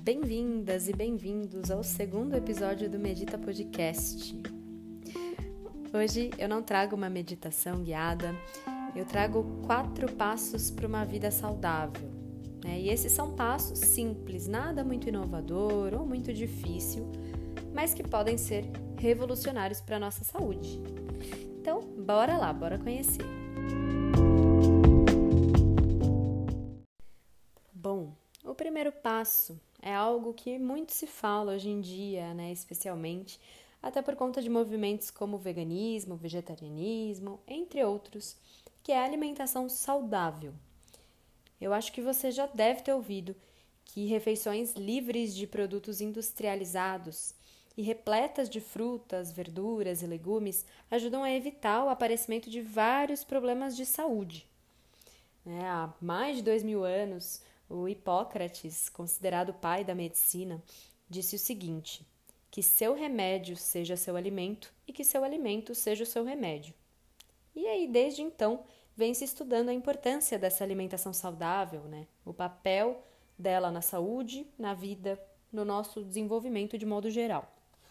Bem-vindas e bem-vindos ao segundo episódio do Medita Podcast. Hoje eu não trago uma meditação guiada, eu trago 4 passos para uma vida saudável. E esses são passos simples, nada muito inovador ou muito difícil, mas que podem ser revolucionários para a nossa saúde. Então, bora lá, bora conhecer. Bom, o primeiro passo é algo que muito se fala hoje em dia, especialmente, até por conta de movimentos como o veganismo, o vegetarianismo, entre outros, que é a alimentação saudável. Eu acho que você já deve ter ouvido que refeições livres de produtos industrializados e repletas de frutas, verduras e legumes ajudam a evitar o aparecimento de vários problemas de saúde. Há mais de 2000 anos, o Hipócrates, considerado o pai da medicina, disse o seguinte: que seu remédio seja seu alimento e que seu alimento seja o seu remédio. E aí, desde então, vem se estudando a importância dessa alimentação saudável, o papel dela na saúde, na vida, no nosso desenvolvimento de modo geral.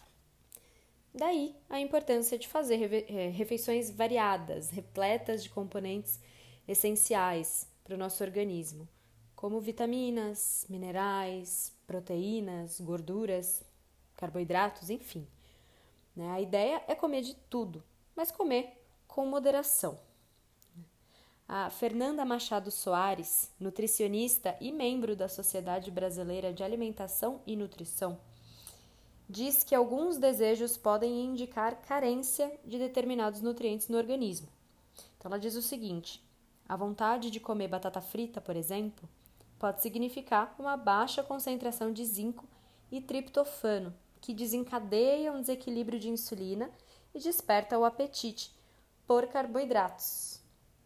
Daí, a importância de fazer refeições variadas, repletas de componentes essenciais para o nosso organismo, como vitaminas, minerais, proteínas, gorduras, carboidratos, enfim. A ideia é comer de tudo, mas comer com moderação. A Fernanda Machado Soares, nutricionista e membro da Sociedade Brasileira de Alimentação e Nutrição, diz que alguns desejos podem indicar carência de determinados nutrientes no organismo. Então, ela diz o seguinte: a vontade de comer batata frita, por exemplo, pode significar uma baixa concentração de zinco e triptofano, que desencadeia um desequilíbrio de insulina e desperta o apetite por carboidratos.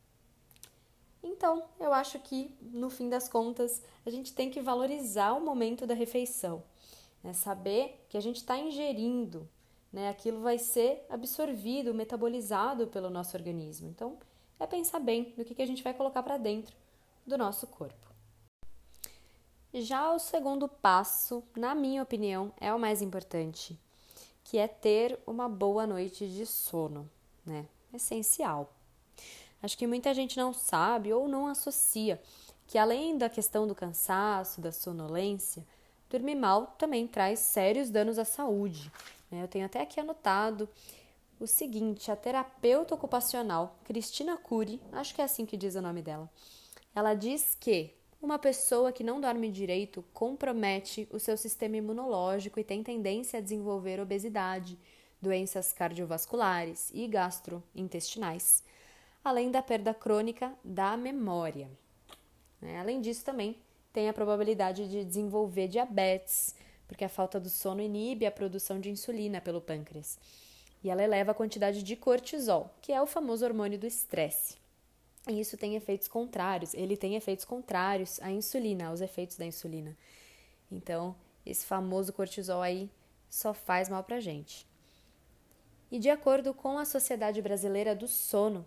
Então, eu acho que, no fim das contas, a gente tem que valorizar o momento da refeição, saber que a gente está ingerindo, aquilo vai ser absorvido, metabolizado pelo nosso organismo. Então, é pensar bem no que a gente vai colocar para dentro do nosso corpo. Já o segundo passo, na minha opinião, é o mais importante, que é ter uma boa noite de sono, Essencial. Acho que muita gente não sabe ou não associa que, além da questão do cansaço, da sonolência, dormir mal também traz sérios danos à saúde. Eu tenho até aqui anotado o seguinte: a terapeuta ocupacional Cristina Curi, acho que é assim que diz o nome dela, ela diz que uma pessoa que não dorme direito compromete o seu sistema imunológico e tem tendência a desenvolver obesidade, doenças cardiovasculares e gastrointestinais, além da perda crônica da memória. Além disso, também tem a probabilidade de desenvolver diabetes, porque a falta do sono inibe a produção de insulina pelo pâncreas. E ela eleva a quantidade de cortisol, que é o famoso hormônio do estresse. E isso tem efeitos contrários, ele tem efeitos contrários à insulina, aos efeitos da insulina. Então, esse famoso cortisol aí só faz mal pra gente. E de acordo com a Sociedade Brasileira do Sono,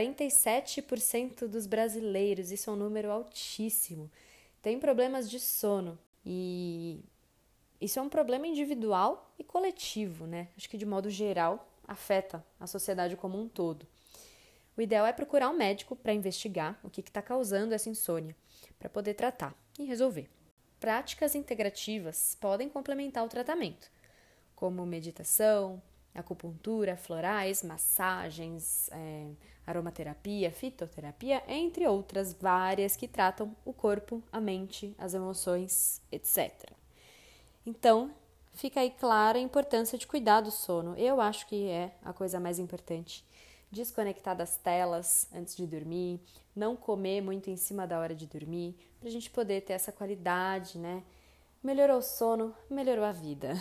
47% dos brasileiros, isso é um número altíssimo, tem problemas de sono. E isso é um problema individual e coletivo, Acho que de modo geral afeta a sociedade como um todo. O ideal é procurar um médico para investigar o que está causando essa insônia, para poder tratar e resolver. Práticas integrativas podem complementar o tratamento, como meditação, acupuntura, florais, massagens, aromaterapia, fitoterapia, entre outras várias que tratam o corpo, a mente, as emoções, etc. Então, fica aí clara a importância de cuidar do sono. Eu acho que é a coisa mais importante. Desconectar das telas antes de dormir, não comer muito em cima da hora de dormir, para a gente poder ter essa qualidade, Melhorou o sono, melhorou a vida.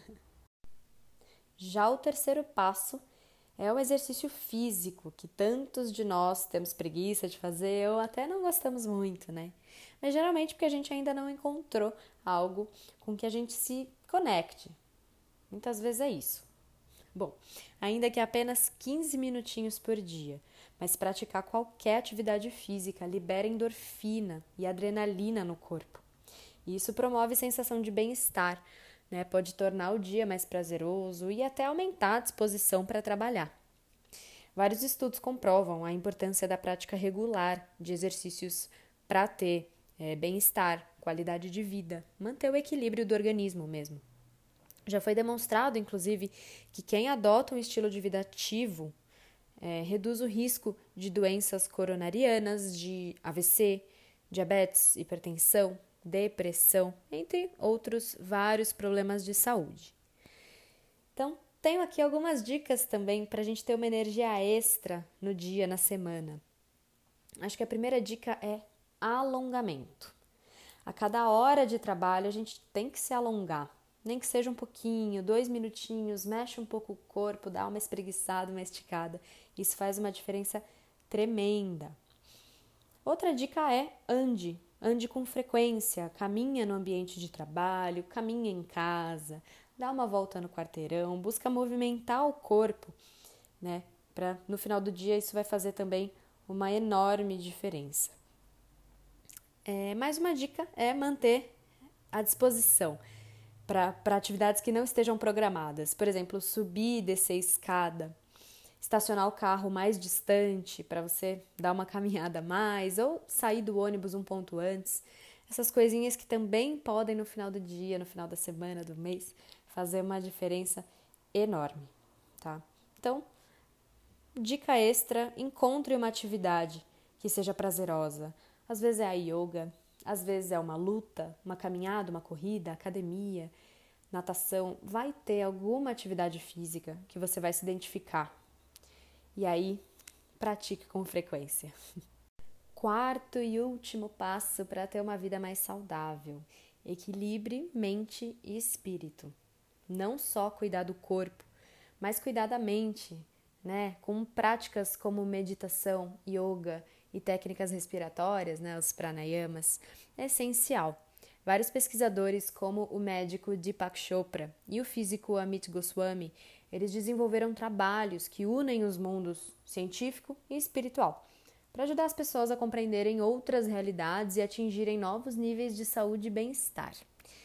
Já o terceiro passo é o exercício físico, que tantos de nós temos preguiça de fazer ou até não gostamos muito, Mas geralmente porque a gente ainda não encontrou algo com que a gente se conecte. Muitas vezes é isso. Bom, ainda que apenas 15 minutinhos por dia, mas praticar qualquer atividade física libera endorfina e adrenalina no corpo. E isso promove sensação de bem-estar, né? Pode tornar o dia mais prazeroso e até aumentar a disposição para trabalhar. Vários estudos comprovam a importância da prática regular de exercícios para ter bem-estar, qualidade de vida, manter o equilíbrio do organismo mesmo. Já foi demonstrado, inclusive, que quem adota um estilo de vida ativo reduz o risco de doenças coronarianas, de AVC, diabetes, hipertensão, depressão, entre outros vários problemas de saúde. Então, tenho aqui algumas dicas também para a gente ter uma energia extra no dia, na semana. Acho que a primeira dica é alongamento. A cada hora de trabalho a gente tem que se alongar, nem que seja um pouquinho, 2 minutinhos, mexe um pouco o corpo, dá uma espreguiçada, uma esticada. Isso faz uma diferença tremenda. Outra dica é ande com frequência, caminha no ambiente de trabalho, caminha em casa, dá uma volta no quarteirão, busca movimentar o corpo, né? No final do dia isso vai fazer também uma enorme diferença. Mais uma dica é manter a disposição para atividades que não estejam programadas. Por exemplo, subir e descer escada, estacionar o carro mais distante para você dar uma caminhada a mais ou sair do ônibus um ponto antes. Essas coisinhas que também podem no final do dia, no final da semana, do mês, fazer uma diferença enorme, tá? Então, dica extra, encontre uma atividade que seja prazerosa. Às vezes é a yoga, às vezes é uma luta, uma caminhada, uma corrida, academia, natação. Vai ter alguma atividade física que você vai se identificar. E aí, pratique com frequência. Quarto e último passo para ter uma vida mais saudável. Equilibre mente e espírito. Não só cuidar do corpo, mas cuidar da mente, né? Com práticas como meditação, yoga e técnicas respiratórias, né? Os pranayamas, é essencial. Vários pesquisadores, como o médico Deepak Chopra e o físico Amit Goswami, eles desenvolveram trabalhos que unem os mundos científico e espiritual, para ajudar as pessoas a compreenderem outras realidades e atingirem novos níveis de saúde e bem-estar.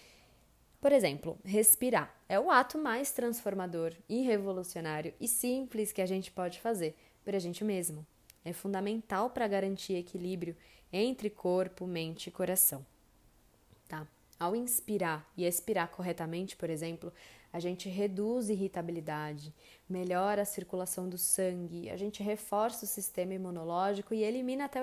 Por exemplo, respirar é o ato mais transformador e revolucionário e simples que a gente pode fazer por a gente mesmo. É fundamental para garantir equilíbrio entre corpo, mente e coração. Tá? Ao inspirar e expirar corretamente, por exemplo, a gente reduz irritabilidade, melhora a circulação do sangue, a gente reforça o sistema imunológico e elimina até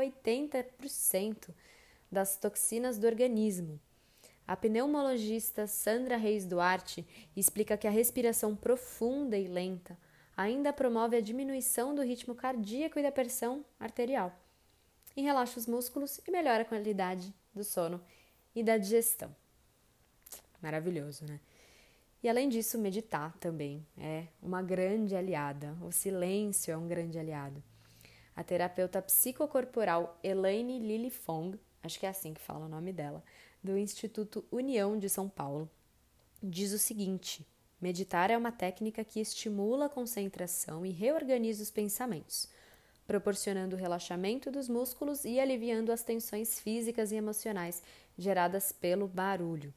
80% das toxinas do organismo. A pneumologista Sandra Reis Duarte explica que a respiração profunda e lenta ainda promove a diminuição do ritmo cardíaco e da pressão arterial, e relaxa os músculos e melhora a qualidade do sono e da digestão. Maravilhoso, né? E além disso, meditar também é uma grande aliada. O silêncio é um grande aliado. A terapeuta psicocorporal Elaine Lily Fong, acho que é assim que fala o nome dela, do Instituto União de São Paulo, diz o seguinte: meditar é uma técnica que estimula a concentração e reorganiza os pensamentos, proporcionando o relaxamento dos músculos e aliviando as tensões físicas e emocionais geradas pelo barulho.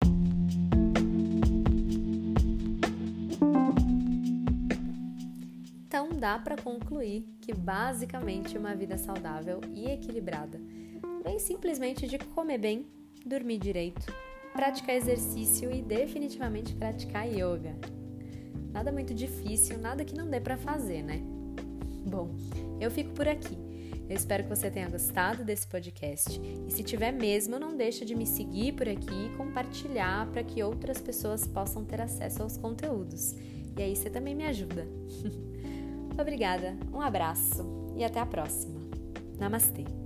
Então dá para concluir que basicamente uma vida saudável e equilibrada vem simplesmente de comer bem, dormir direito, praticar exercício e definitivamente praticar yoga. Nada muito difícil, nada que não dê para fazer, né? Bom, eu fico por aqui. Eu espero que você tenha gostado desse podcast e se tiver mesmo, não deixa de me seguir por aqui e compartilhar para que outras pessoas possam ter acesso aos conteúdos. E aí você também me ajuda. Obrigada, um abraço e até a próxima. Namastê!